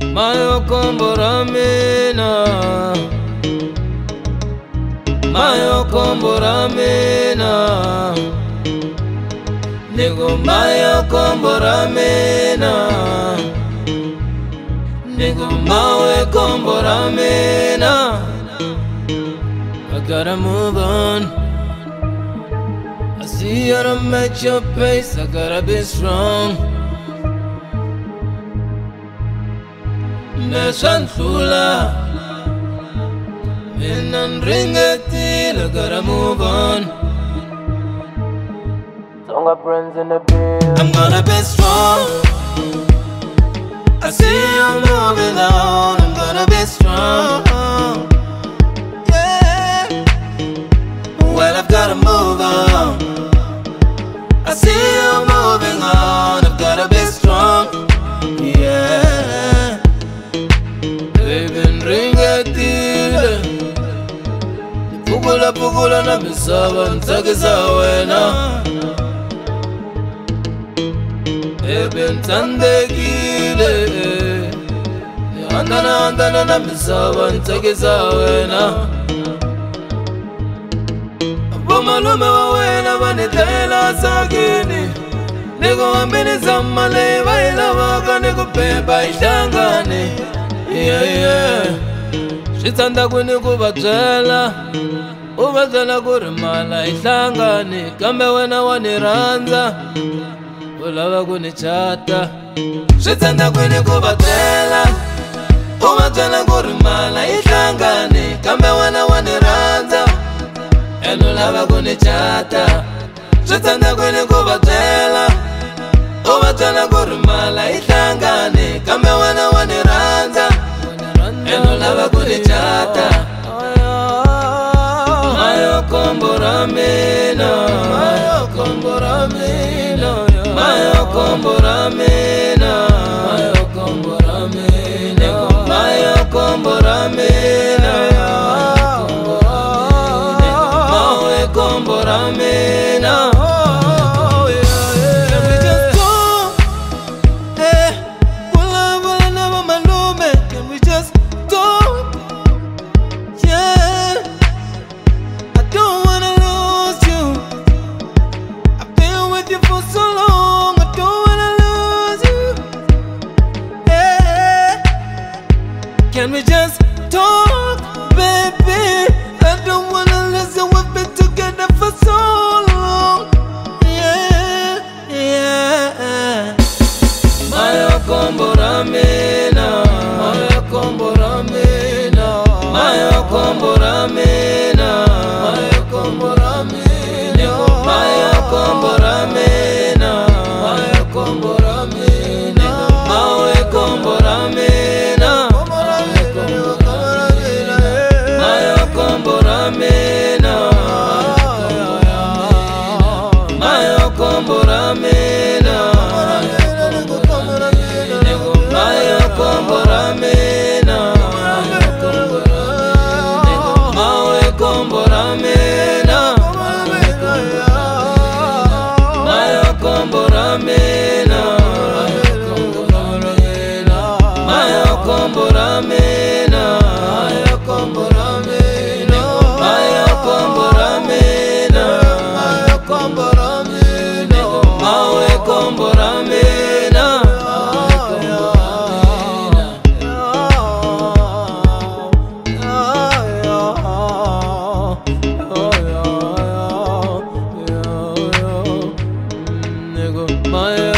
Mayo kombora mina, mayo kombora mina, nigga mayo kombora mina, nigga mayo kombora mina. I gotta move on. I see you to match your pace. I gotta be strong. Nesantula, Minandringatil, I gotta move on. Tonga friends in the bed. I'm gonna be strong. I see you moving on. I'm gonna be strong. Yeah. Well, I've gotta move on. I see you moving on. I've gotta be strong. Yeah. Pukula na misava ntsakisa wena Ntsandekile Andana na misava ntsakisa wena Vomalume wa wena vanitela sakini Niko wambini zamale vailavaka niko pepa ihlangane Yeah Shitsanda kwini kuvabyela Uvabyela kurimala ihlangane Kambe wena wanirandza Ulava kunichata Shitsanda kwini kuvabyela Uvabyela kurimala ihlangane Kambe wena wanirandza Ulava kunichata Shitsanda kwini kuvabyela Uvabyela kurimala ihlangane Kambe wena wanirandza Ulava kunichata Mayo kombora mina, mayo kombora mina, mayo kombora mina, mayo kombora mina, mayo kombora mina, mayo kombora mina. Can we just talk, baby? I don't wanna listen, we've been together for so long. Yeah, yeah. Mayo kombora mina, mayo kombora mina, mayo kombora mina, mayo kombora mina, mayo kombora mina, mayo kombora mina, mayo kombora mina. Kombora mina, mayo kombora mina, mayo kombora mina, mayo kombora mina, mayo kombora mina, mayo kombora mina, mayo kombora mina, mayo kombora mina. Mawe kombora mina, mawe